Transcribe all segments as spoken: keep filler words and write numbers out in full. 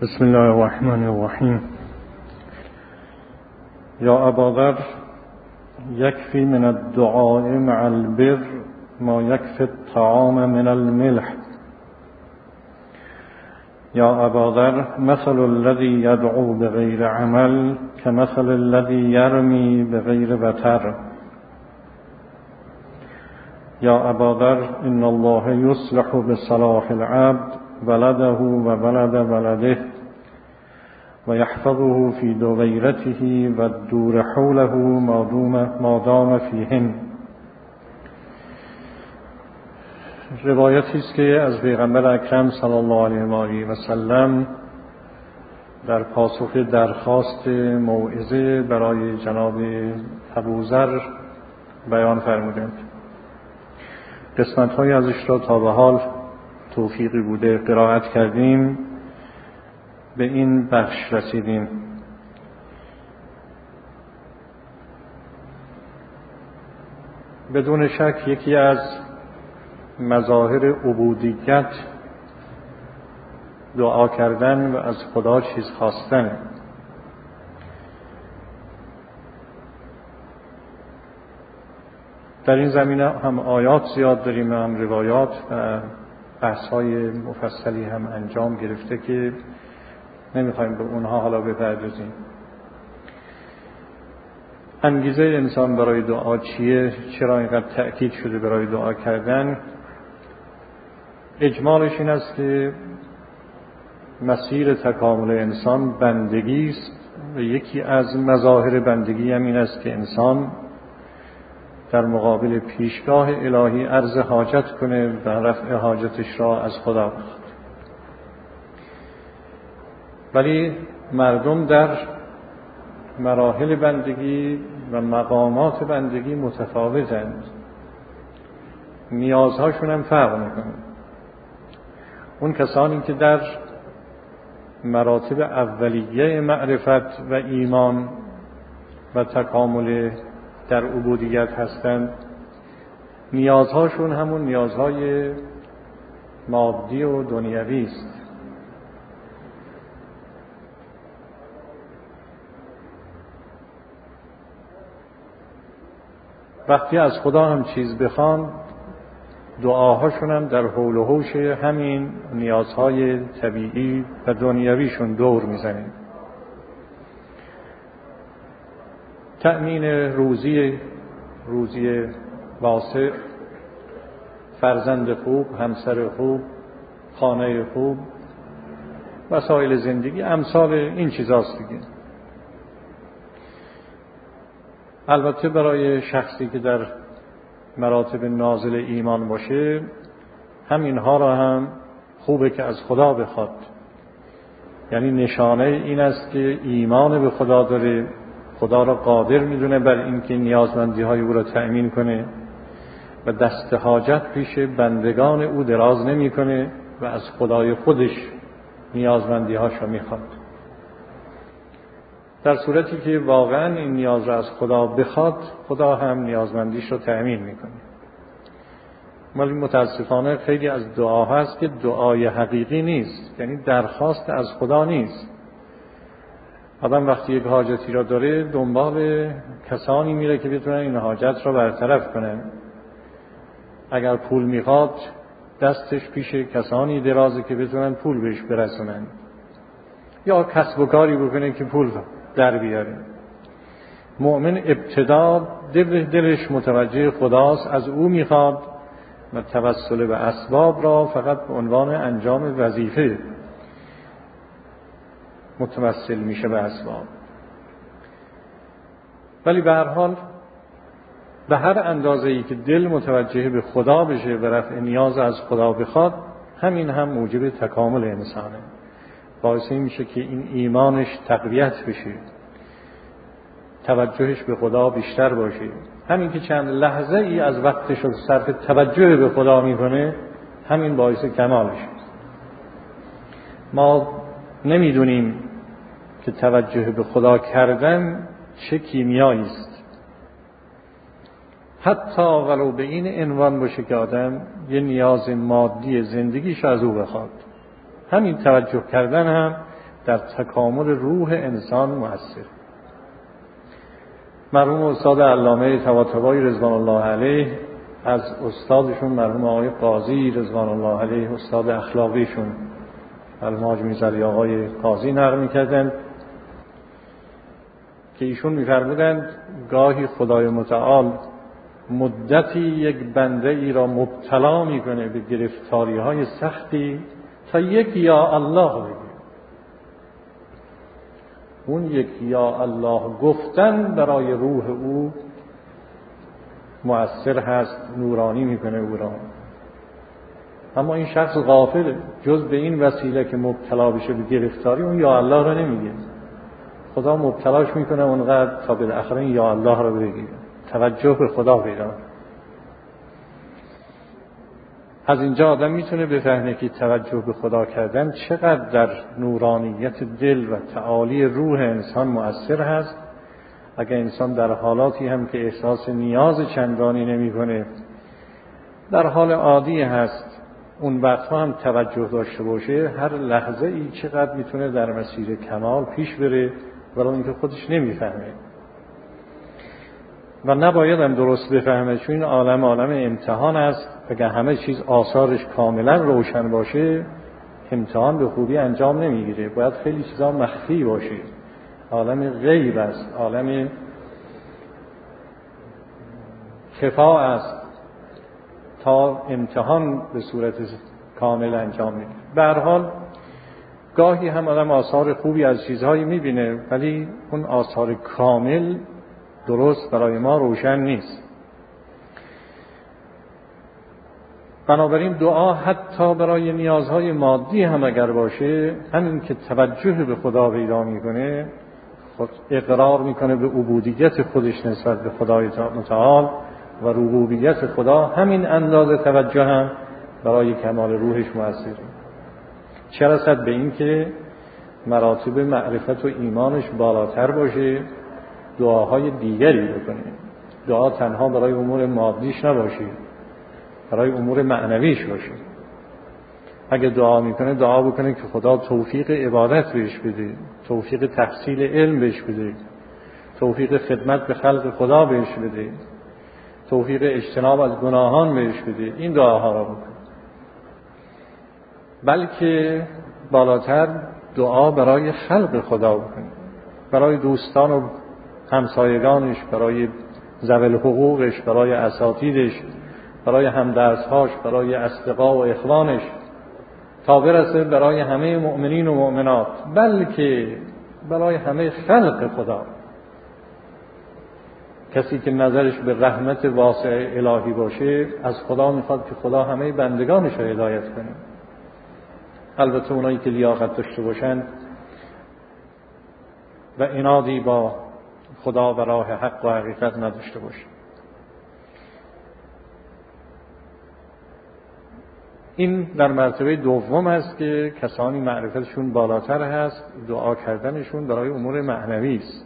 بسم الله الرحمن الرحیم. یا ابا ذر یکفی من الدعاء مع البر ما یکفی الطعام من الملح. یا ابا ذر مثل الذی یدعو بغیر عمل کمثل الذی یرمی بغیر وتر. یا ابا ذر ان الله یصلح بصلاح العبد ولده و ولد ولده و یحفظه فی دویرته و دور حوله ما دام فیهن. روایتی است که از پیغمبر اکرم صلی الله علیه و آله و سلم در پاسخ درخواست موعظه برای جناب ابوذر بیان فرمودند. قسمت‌های ازش را تا به حال توفیقی بوده قرائت کردیم، به این بخش رسیدیم. بدون شک یکی از مظاهر عبودیت دعا کردن و از خدا چیز خواستن. در این زمینه هم آیات زیاد داریم و هم روایات و بحث‌های مفصلی هم انجام گرفته که نمیخوایم به اونها حالا بپردازیم. انگیزه انسان برای دعا چیه؟ چرا اینقدر تأکید شده برای دعا کردن؟ اجمالش این است که مسیر تکامل انسان بندگی است و یکی از مظاهر بندگی هم این است که انسان در مقابل پیشگاه الهی عرض حاجت کنه و رفع حاجتش را از خدا بخواد. ولی مردم در مراحل بندگی و مقامات بندگی متفاوتند، نیازهاشون هم فرق میکنه. اون کسانی که در مراتب اولیه معرفت و ایمان و تکامل در عبودیت هستند، نیازهاشون همون نیازهای مادی و دنیوی است. وقتی از خدا هم چیز بخوان، دعاهاشون هم در حول و حوش همین نیازهای طبیعی و دنیویشون دور میزنه. تأمین روزی روزی واسع، فرزند خوب، همسر خوب، خانه خوب، وسایل زندگی، امثال این چیزاست دیگه. البته برای شخصی که در مراتب نازل ایمان باشه، همینها را هم خوبه که از خدا بخواد. یعنی نشانه این است که ایمان به خدا داره، خدا را قادر میدونه بر اینکه نیازمندی های او را تأمین کنه و دست حاجت پیش بندگان او دراز نمی کنه و از خدای خودش نیازمندی هاش را میخواد. در صورتی که واقعا این نیاز را از خدا بخواد، خدا هم نیازمندیش را تأمین میکنه. ولی متاسفانه خیلی از دعا هست که دعای حقیقی نیست، یعنی درخواست از خدا نیست. آدم وقتی یک حاجتی را داره دنبال کسانی میره که بتونن این حاجت را برطرف کنن. اگر پول میخواد دستش پیش کسانی درازه که بتونن پول بهش برسونن، یا کسب و کاری بکنه که پول در بیاره. مؤمن ابتدا دل دلش متوجه خداست، از او میخواد و توسل به اسباب را فقط به عنوان انجام وظیفه متوسل میشه به اسباب. ولی به هر حال به هر اندازه‌ای که دل متوجه به خدا بشه و رفع نیاز از خدا بخواد، همین هم موجب تکامل انسانه. باعث این میشه که این ایمانش تقویت بشه، توجهش به خدا بیشتر باشه. همین که چند لحظه ای از وقتش رو صرف توجه به خدا میکنه، همین باعث کمالش. ما نمیدونیم که توجه به خدا کردن چه کیمیایی است. حتی ولو به این عنوان باشه که آدم یه نیاز مادی زندگیش از او بخواد، همین توجه کردن هم در تکامل روح انسان مؤثر. مرحوم استاد علامه طباطبایی رضوان الله علیه از استادشون مرحوم آقای قاضی رضوان الله علیه، استاد اخلاقیشون مرحوم حاج میرزایی آقای قاضی نقل می‌کردند که ایشون می‌فرمودند گاهی خدای متعال مدتی یک بنده ای را مبتلا میکنه به گرفتاری های سختی تا یک یا الله بگه. اون یک یا الله گفتن برای روح او مؤثر هست، نورانی میکنه او را. اما این شخص غافل جز به این وسیله که مبتلا بشه به گرفتاری اون یا الله را نمیگه. خدا مبتلاش میکنه اونقدر تا بالاخره این یا الله را بگه، توجه به خدا پیدا. از اینجا آدم میتونه بفهمه که توجه به خدا کردن چقدر در نورانیت دل و تعالی روح انسان مؤثر هست. اگر انسان در حالاتی هم که احساس نیاز چندانی نمیکنه، در حال عادی هست، اون وقتها هم توجه داشته باشه، هر لحظه ای چقدر میتونه در مسیر کمال پیش بره، ولی اینکه خودش نمیفهمه و نباید هم درست بفهمه، چون این عالم عالم امتحان است. اگر همه چیز آثارش کاملا روشن باشه امتحان به خوبی انجام نمیگیره، باید خیلی چیزا مخفی باشه. عالم غیب است، عالم خفا است تا امتحان به صورت کامل انجام میگیره. به هر حال گاهی هم آدم آثار خوبی از چیزهایی میبینه ولی اون آثار کامل درست برای ما روشن نیست. بنابراین دعا حتی برای نیازهای مادی هم اگر باشه، همین که توجه به خدا پیدا میکنه، خود اقرار میکنه به عبودیت خودش نسبت به خدای متعال و ربوبیت خدا، همین اندازه توجه هم برای کمال روحش مؤثره. چه رسد به این که مراتب معرفت و ایمانش بالاتر باشه، دعاهای دیگری بکنه. دعا تنها برای امور مادیش نباشه، برای امور معنویش باشه. اگه دعا میکنه دعا بکنه که خدا توفیق عبادت بهش بده، توفیق تحصیل علم بهش بده، توفیق خدمت به خلق خدا بهش بده، توفیق اجتناب از گناهان بهش بده. این دعاها را بکنه. بلکه بالاتر دعا برای خلق خدا بکنه، برای دوستان و همسایگانش، برای ذوی حقوقش، برای اساتیدش، برای همدرسهاش، برای اصدقا و اخوانش، تا برسه برای همه مؤمنین و مؤمنات، بلکه برای همه خلق خدا. کسی که نظرش به رحمت واسع الهی باشه، از خدا میخواد که خدا همه بندگانش رو هدایت کنه. البته اونایی که لیاقت داشته باشند و عنادی با خدا و راه حق و حقیقت نداشته باشه. این در مرتبه دوم است که کسانی معرفتشون بالاتر هست، دعا کردنشون برای امور معنوی است.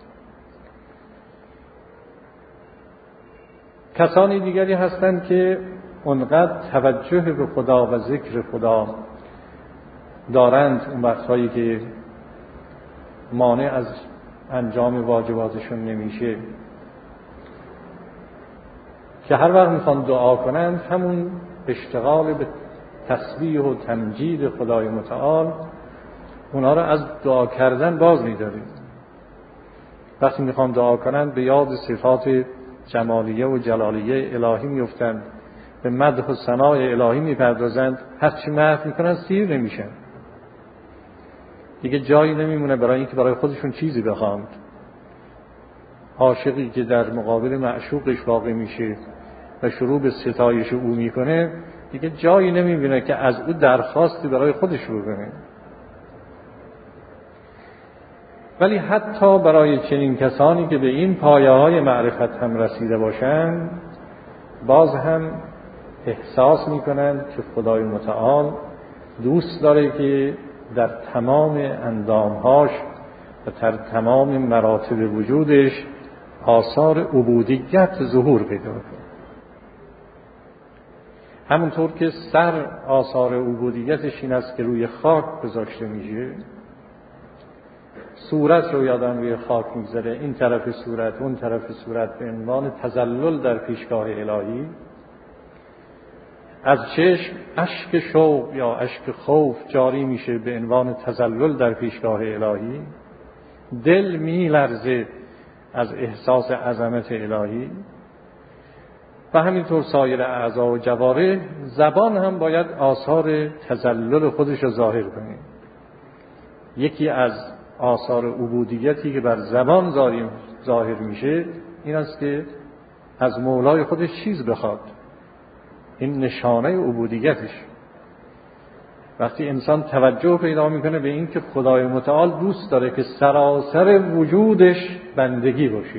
کسانی دیگری هستند که اونقدر توجه به خدا و ذکر خدا دارند اون وقتهایی که مانع از انجام واجباتشون نمیشه، که هر وقت میخوان دعا کنند همون اشتغال به تسبیح و تمجید خدای متعال اونا را از دعا کردن باز می‌داره. وقتی میخوان دعا کنند به یاد صفات جمالیه و جلالیه الهی میفتند، به مدح و ثنای الهی میپردازند، هرچی مدح میکنند سیر نمیشن، دیگه جایی نمیمونه برای اینکه برای خودشون چیزی بخواند. عاشقی که در مقابل معشوقش واقع میشه و شروع به ستایش او میکنه، دیگه جایی نمیبینه که از او درخواستی برای خودش بکنه. ولی حتی برای چنین کسانی که به این پایه های معرفت هم رسیده باشند، باز هم احساس میکنند که خدای متعال دوست داره که در تمام اندامهاش و در تمام مراتب وجودش آثار عبودیت ظهور پیدا کنه. همونطور که سر آثار عبودیتش این است که روی خاک گذاشته میشه، صورت رو یادم روی خاک میذاره، این طرف صورت اون طرف صورت، به عنوان تذلل در پیشگاه الهی. از چشم اشک شوق یا اشک خوف جاری میشه به عنوان تذلل در پیشگاه الهی. دل میلرزه از احساس عظمت الهی و همینطور سایر اعضا و جوارح. زبان هم باید آثار تذلل خودش رو ظاهر کنه. یکی از آثار عبودیتی که بر زبان ظاهر میشه این است که از مولای خودش چیز بخواد. این نشانه عبودیتش. وقتی انسان توجه پیدا میکنه به این که خدای متعال دوست داره که سراسر وجودش بندگی باشه،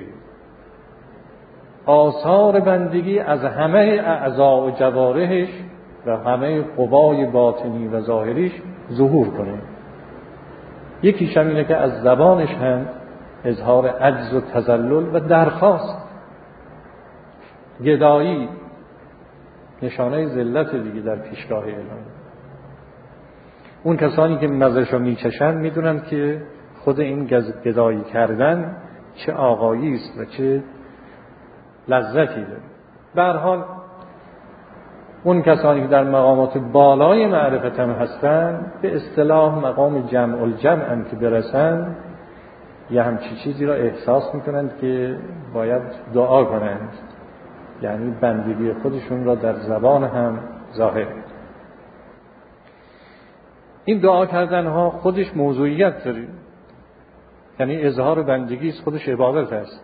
آثار بندگی از همه اعضا و جوارحش و همه قوای باطنی و ظاهریش ظهور کنه. یکیش هم اینه که از زبانش هم اظهار عجز و تذلل و درخواست، گدایی، نشانه ذلت دیگه در پیشگاه الهی. اون کسانی که مزه‌شو میچشن میدونن که خود این گدایی کردن چه آقایی است و چه لذتی داره. به هر حال اون کسانی که در مقامات بالای معرفت هم هستن، به اصطلاح مقام جمع الجمع هم که برسن، یه همچی چیزی را احساس میکنند که باید دعا کنند، یعنی بندگی خودشون را در زبان هم ظاهر. این دعا کردن ها خودش موضوعیت داره، یعنی اظهار بندگی است، خودش عبادت است.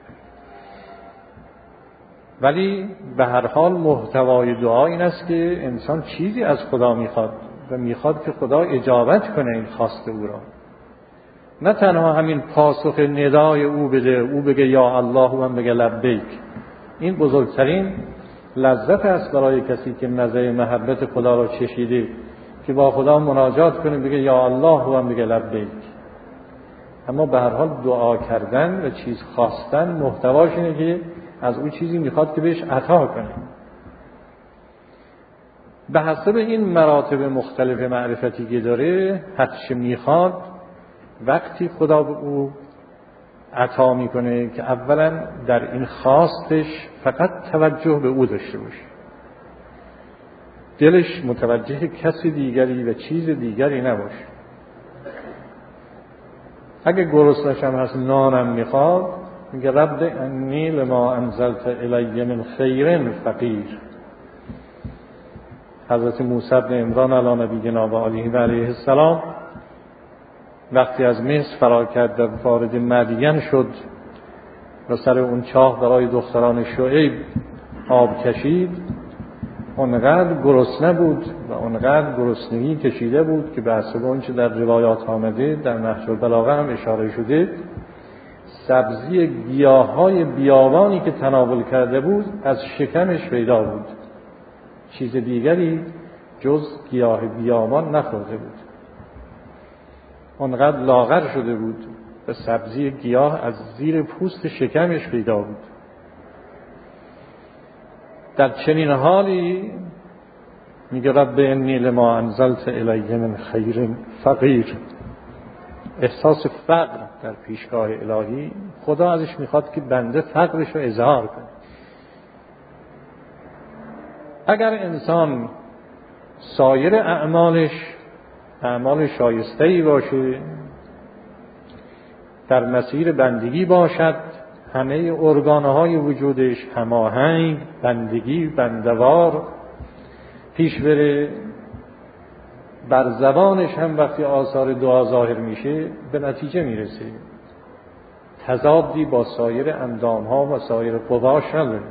ولی به هر حال محتوای دعا این است که انسان چیزی از خدا میخواد و میخواد که خدا اجابت کنه این خواست او را. نه تنها همین پاسخ ندای او بده، او بگه یا الله و من بگه لبیک. این بزرگترین لذت است برای کسی که مزه محبت خدا را چشیده، که با خدا مناجات کنه بگه یا الله و من بگه لبیک. اما به هر حال دعا کردن و چیز خواستن محتواش اینه که از او چیزی میخواد که بهش عطا کنه. به حسب این مراتب مختلف معرفتی که داره، هرچی میخواد وقتی خدا به او عطا میکنه که اولا در این خواستش فقط توجه به او داشته باشه، دلش متوجه کسی دیگری و چیز دیگری نباشه. اگه گرسنه‌ش هم هست نانم میخواد، میگه رب انی لما انزلت الی من خیر فقیر. حضرت موسی بن عمران علی نبینا و علیه و علیه السلام وقتی از مصر فرار کرد و وارد مدین شد و سر اون چاه برای دختران شعیب آب کشید، اونقدر گرسنه بود و اونقدر گرسنگی کشیده بود که به حسب اونچه در روایات آمده، در نهج البلاغه هم اشاره شده، سبزی گیاهای بیابانی که تناول کرده بود از شکمش پیدا بود، چیز دیگری جز گیاه بیابان نخورده بود. اونقدر لاغر شده بود و سبزی گیاه از زیر پوست شکمش پیدا بود. در چنین حالی میگه رب انی لما انزلت الی من خیر فقیر. احساس فقر در پیشگاه الهی، خدا ازش میخواد که بنده فقرش رو اظهار کنه. اگر انسان سایر اعمالش اعمال شایسته‌ای باشه، در مسیر بندگی باشد، همه ارگانهای وجودش هماهنگ، بندگی، بندوار پیش بره، بر زبانش هم وقتی آثار دعا ظاهر میشه به نتیجه میرسه، تضادی با سایر اندامها و سایر قواش نداره.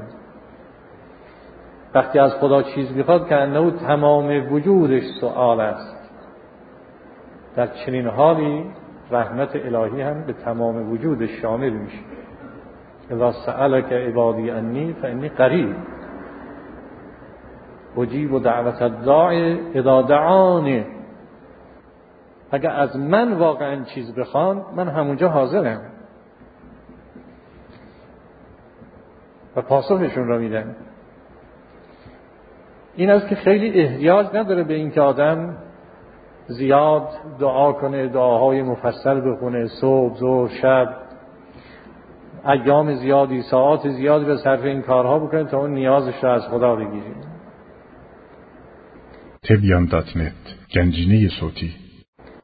وقتی از خدا چیز میخواد که انه تمام وجودش سؤال است. در چنین حالی رحمت الهی هم به تمام وجودش شامل میشه. اذا سألک عبادی انی فانی قریب اجیب دعوت الداع اذا دعانی. اگر از من واقعا چیز بخوان، من همونجا حاضرم و پاسخشون را میدم. این است که خیلی احتیاج نداره به این که آدم زیاد دعا کنه، دعاهای مفصل بخونه، صبح، ظهر، شب، ایام زیادی، ساعات زیادی به صرف این کارها بکنه تا اون نیازش رو از خدا بگیره. تبیان دات نت گنجینه صوتی